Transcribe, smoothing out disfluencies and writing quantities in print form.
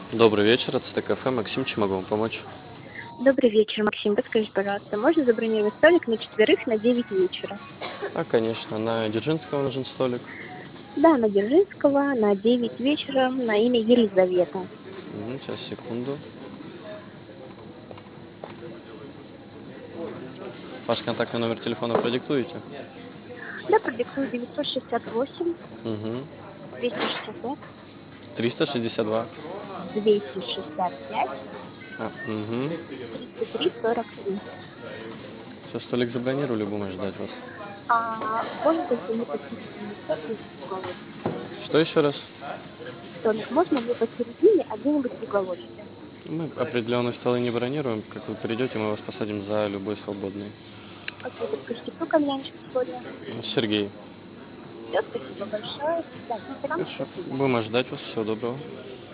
Добрый вечер, это СТ-кафе. Максим, чем могу вам помочь? Добрый вечер, Максим. Подскажите, пожалуйста, можно забронировать столик на четверых на 9 вечера? Конечно, на Дзержинского нужен столик. Да, на Дзержинского на 9 вечера на имя Елизавета. Сейчас, секунду. Ваш контактный номер телефона продиктуете? Да, продиктую 968 Угу. 265 362. 265 Угу. 33 43. Все, столик забронировали, будем ждать вас. Можно только не посередине, а где-нибудь в уголочке. Что еще раз? Столик можно не посередине, а где-нибудь в уголочке. Мы определенные столы не бронируем. Как вы придете, мы вас посадим за любой свободный. Окей, подскажите, кто кальянщик сегодня? Сергей. Все, спасибо большое. Да, Инстаграм, Хорошо. до свидания. Будем ждать вас. Всего доброго.